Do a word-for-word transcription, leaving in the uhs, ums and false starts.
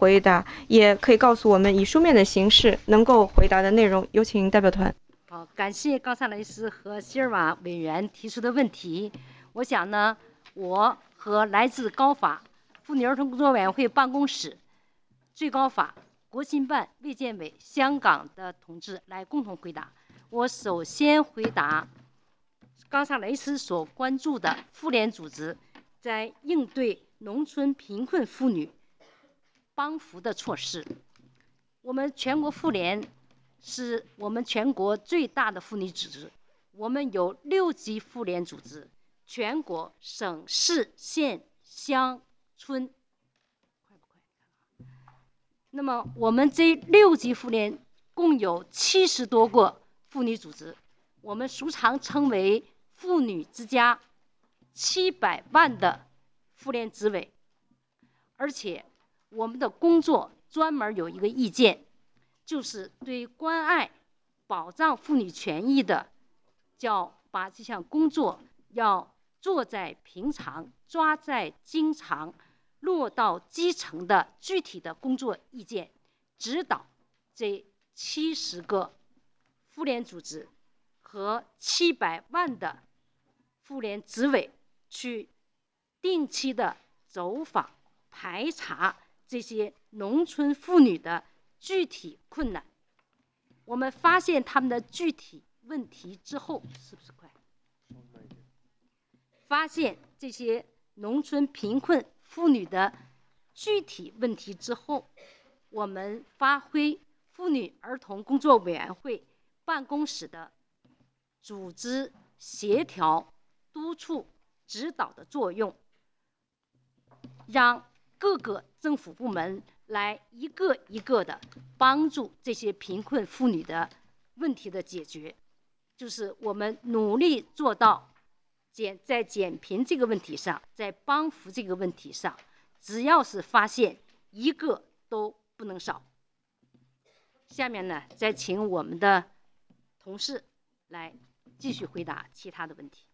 回答，也可以告诉我们以书面的形式能够回答的内容。有请代表团。 好，感谢冈萨雷斯和希尔瓦委员提出的问题。我想呢，我和来自高法妇女儿童工作委员会办公室、最高法、国新办、卫健委、香港的同志来共同回答。我首先回答冈萨雷斯所关注的妇联组织在应对农村贫困妇女帮扶的措施。我们全国妇联是我们全国最大的妇女组织，我们有六级妇联组织，全国省市县乡村。那么我们这六级妇联共有七十多个妇女组织，我们俗常称为妇女之家，七百万的妇联执委，而且我们的工作专门有一个意见，就是对关爱保障妇女权益的，叫把这项工作要做在平常，抓在经常，落到基层的具体的工作意见，指导这七十个妇联组织和七百万的妇联执委去定期的走访排查这些农村妇女的具体困难。我们发现他们的具体问题之后，是不是快？发现这些农村贫困妇女的具体问题之后，我们发挥妇女儿童工作委员会办公室的组织协调、督促、指导的作用，让各个政府部门来一个一个的帮助这些贫困妇女的问题的解决，就是我们努力做到减在减贫这个问题上，在帮扶这个问题上，只要是发现一个都不能少。下面呢，再请我们的同事来继续回答其他的问题。